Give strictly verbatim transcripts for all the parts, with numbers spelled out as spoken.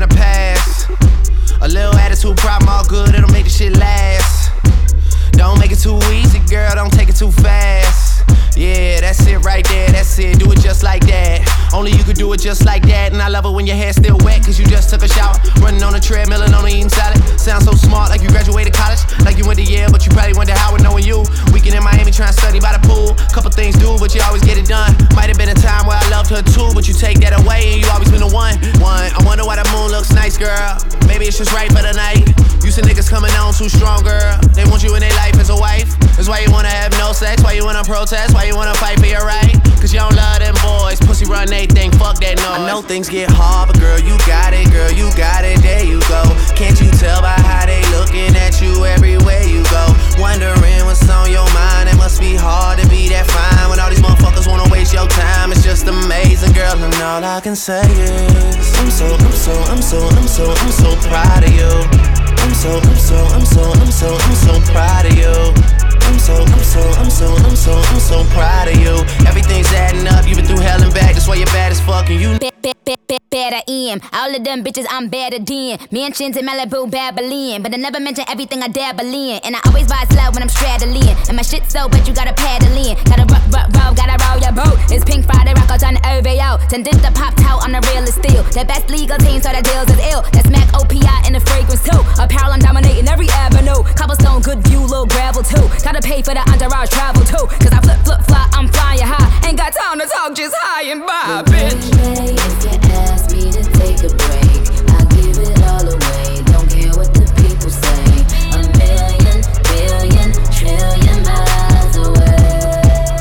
the past. A little attitude problem, all good, it'll make the shit last. Don't make it too easy, girl, don't take it too fast. Yeah, that's it right there, that's it, do it just like that. Only you could do it just like that. And I love it when your hair's still wet, cause you just took a shower. Running on a treadmill and only eating salad. Sound so smart, like you graduated college. Like you went to Yale, but you probably went to Howard knowing you. Weekend in Miami trying to study by the pool. Couple things do, but you always get it done. Might have been a time where I loved her too, but you take that away and you always been the one. One, I wonder why the moon looks nice, girl. Maybe it's just right for the night. Used to niggas coming on too strong, girl. They want you in their life as a wife. That's why you wanna have no sex, why you wanna protest, why you wanna fight for your right. Cause you don't love them boys, pussy run they think, fuck that noise. I know things get hard, but girl, you got it, girl, you got it, there you go. Can't you tell by how they looking at you everywhere you go? Wondering what's on your mind, it must be hard to be that fine when all these motherfuckers wanna waste your time. It's just amazing, girl, and all I can say is I'm so, I'm so, I'm so, I'm so, I'm so proud of you. I'm so, I'm so, I'm so, I'm so, I'm so proud of you. I'm so, I'm so, I'm so, I'm so, I'm so proud of you. Everything's adding up, you've been through hell and back, that's why you're bad as fuck and you better in. All of them bitches I'm better than. Mansions in Malibu, Babylon. But I never mention everything I dabble in. And I always buy slow when I'm straddling. And my shit so but you gotta paddle in. Gotta rock, rock, roll, gotta roll your boat. It's Pink Friday, rockers on the O V O. Send this the pop out, I'm the realest still. The best legal team, so the deals is ill. That's Mac O P I in the fragrance too. Apparel, I'm dominating every avenue. Cobblestone, good view, little gravel too. Gotta pay for the entourage travel too. Cause I flip, flip, fly, I'm flying high. Ain't got time to talk, just high and by, bitch. If you ask me to take a break, I give it all away. Don't care what the people say. A million, billion, trillion miles away.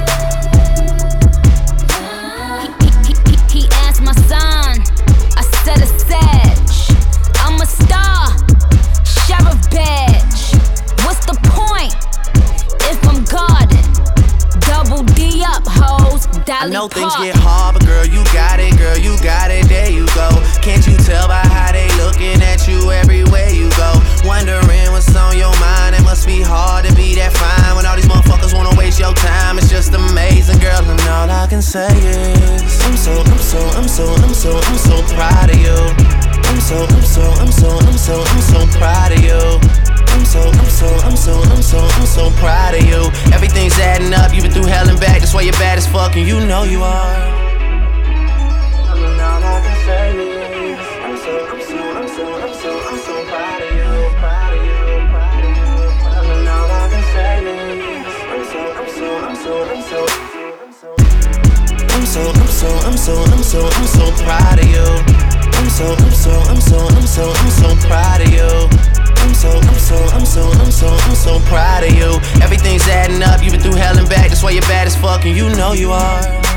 He, he, he, he asked my son, I said a sedge. I'm a star, sheriff badge. What's the point if I'm guarded? Double D up, hoes. I know things get hard, but girl, you got it, girl, you got it, there you go. Can't you tell by how they looking at you everywhere you go? Wondering what's on your mind, it must be hard to be that fine when all these motherfuckers wanna waste your time. It's just amazing, girl, and all I can say is I'm so, I'm so, I'm so, I'm so, I'm so proud of you. I'm so, I'm so, I'm so, I'm so, I'm so proud of you. I'm so, I'm so, I'm so, I'm so, I'm so proud of you. Everything's adding up, you've been through hell and back, that's why you're bad as fuck and you know you are. And all I can say is I'm so, I'm so, I'm so, I'm so, I'm so proud of you, proud of you, proud of you. And all I can say is I'm so, I'm so, I'm so, I'm so, I'm so, I'm so, I'm so, I'm so, I'm so proud of you. I'm so, I'm so, I'm so, I'm so, I'm so proud of you. I'm so, I'm so, I'm so, I'm so, I'm so proud of you. Everything's adding up, you've been through hell and back, that's why you're bad as fuck and you know you are.